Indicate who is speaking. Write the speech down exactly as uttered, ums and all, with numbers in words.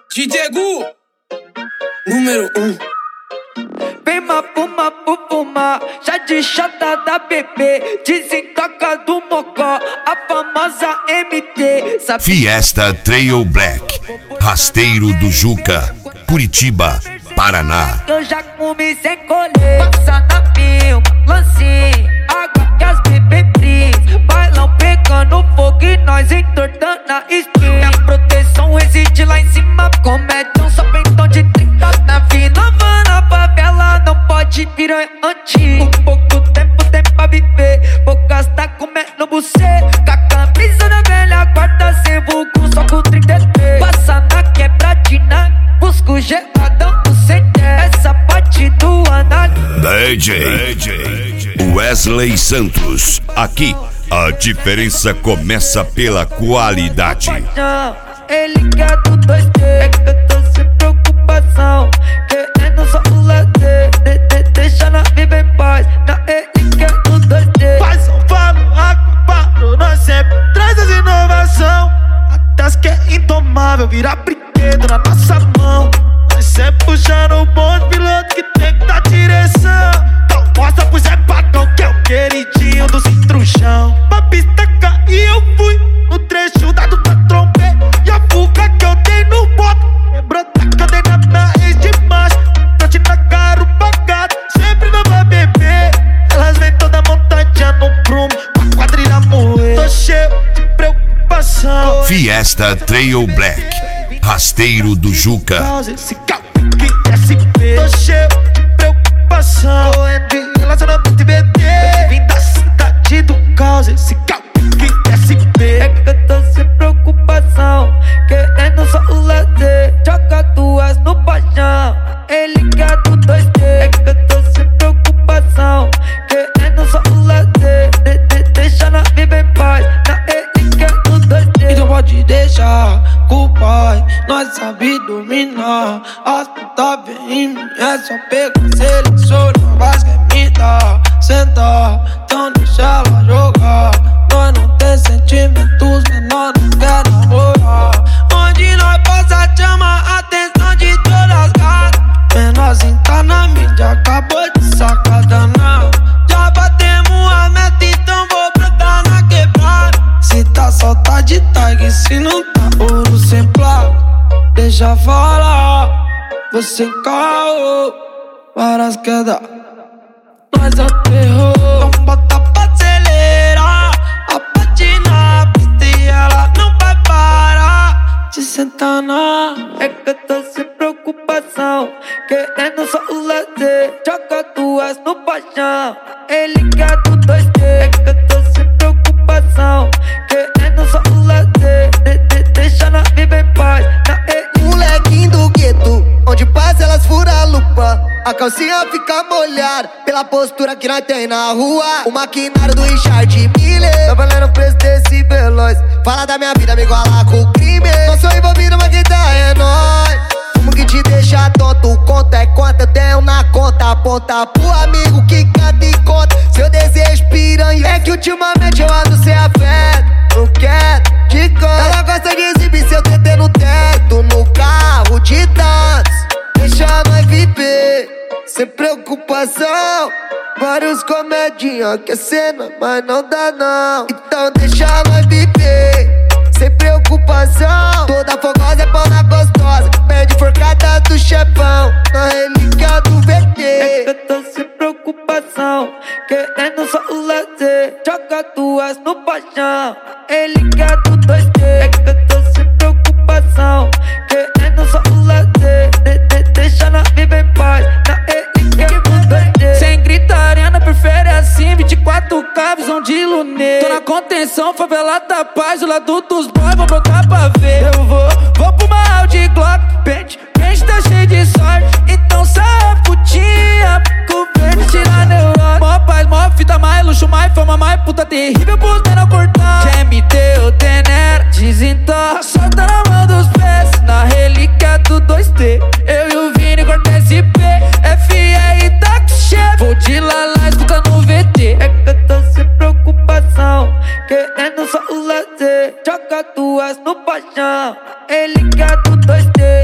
Speaker 1: D J Gu, número um.
Speaker 2: Vem mapuma, pupuma, chá de chata da bebê, desentoca do mocó, a famosa M T. Sabe...
Speaker 3: Fiesta Trail Black, Rasteiro do Juca, Curitiba, Paraná.
Speaker 2: Eu já comi sem colher, passa na pio, lance, água que as bebê fris, bailão pegando fogo e nós entortando a espinha. A proteção reside lá em cima, comédia só pentão de trinta. Na vida na favela não pode virar antigo. Pouco tempo tem pra viver, poucas tá comendo bucê. Com a camisa da velha guarda sem vulgo, só com trinta e três. Passa na quebradina, busca o geladão do centro. Essa parte do análise
Speaker 3: D J Wesley Santos. Aqui a diferença começa pela qualidade.
Speaker 2: Ele quer do dois T, é que eu tô sem preocupação, querendo só o lazer, de, de, deixa na vida em paz. Na ele quer do dois T.
Speaker 4: Faz um falo, acopado, nós sempre traz as inovação. Até as que é indomável, virar brinquedo na nossa mão. Nós sempre puxando o bonde piloto que tem que dar direção. Então mostra pro Zé Pagão que é o queridinho do Cintruchão. Pra pista cair eu fui, no trecho dado pra trombei. E a fuga que eu dei no boto, lembrou da que eu dei na minha ex de macho. Trote na cara, o pagado, sempre não vai beber. Elas vêm toda montadinha no prumo, com a quadrilha moer. Tô cheio de preocupação.
Speaker 3: Fiesta Trail Black, Rasteiro do Juca.
Speaker 4: Esse carro que S P. Tô cheio de preocupação, correndo de relacionamento e B T. Vim da cidade do caos, esse carro que S P.
Speaker 2: É que eu tô sem preocupação, querendo só o lazer, joga duas no paixão. Ele quer do dois T, é que eu tô sem preocupação, querendo só o lazer, de, de, deixa na vida em paz. Na ele quer do dois T.
Speaker 5: Então pode deixar com o pai, nós sabe dominar. As putas vem em mim, é só pegar, seleciona, mas quer me dar, sentar, então deixa ela jogar. Nós não tem sentimentos, menor não quer namorar. Onde nós passa chama a atenção de todas as gatas. Menorzinho tá na mídia, acabou de sacar danado. Já batemos a meta, então vou brotar na quebrada. Se tá solta de tag, se não tá ouro sem placa. Deixa falar, você caô, várias quedas, nós aterrou. Então bota pra acelerar, a patina na pista e ela não vai parar de sentar na.
Speaker 2: É que eu tô sem preocupação, querendo só o lazer, joga duas no paixão. Ele quer do dois T, é que eu tô sem preocupação, querendo só o lazer, de, de, deixa na vida em paz. Na ele
Speaker 6: molequinho do gueto, onde passa elas furam a lupa. A calcinha fica molhada pela postura que nós tem na rua. O maquinário do Richard Miller tá valendo o preço desse veloz. Fala da minha vida, me iguala com o crime. Não sou envolvido, mas quem tá é nóis. Como que te deixa tonto, conta é quanto eu tenho na conta. Aponta pro amigo que canta e conta seu desejo piranha. É que ultimamente eu ando sem afeto, não quero de canto. Ela gosta de exibir seu T T no teto, no carro de dança. Deixa nós viver, sem preocupação. Vários comedinha que é cena, mas não dá não. Então deixa nós viver, sem preocupação. Toda fogosa é pão na gostosa, pede forcada do chefão, na relíquia do V T.
Speaker 2: é que eu tô sem preocupação, querendo só o lazer, joga duas no paixão. Ele quer do dois T, é que eu tô sem preocupação, querendo só o lazer, de, de, deixa na vida em paz. Na ele quer do dois T.
Speaker 5: Sem gritaria, não prefere assim, vinte e quatro K, visão de lunê. Tô na contenção, favela da paz, do lado dos boys, vou brotar pra ver. Eu vou, vou pro mal de Glock, pente, pente tá cheio de sorte. Então sai putinha, com verde, tira neurose. Mó paz, mó fita, mais luxo, mais fama, mais puta terrível, pros menor cortar. Quem me deu tenera, desentorta, solta na mão dos pés. Na relíquia do dois T, eu e o Vini corta S P, F R táxi chefe. Vou de lalá, escuta no V T.
Speaker 2: É que eu tô sem preocupação, querendo só o lazer, joga duas no paixão. Ele quer do dois T.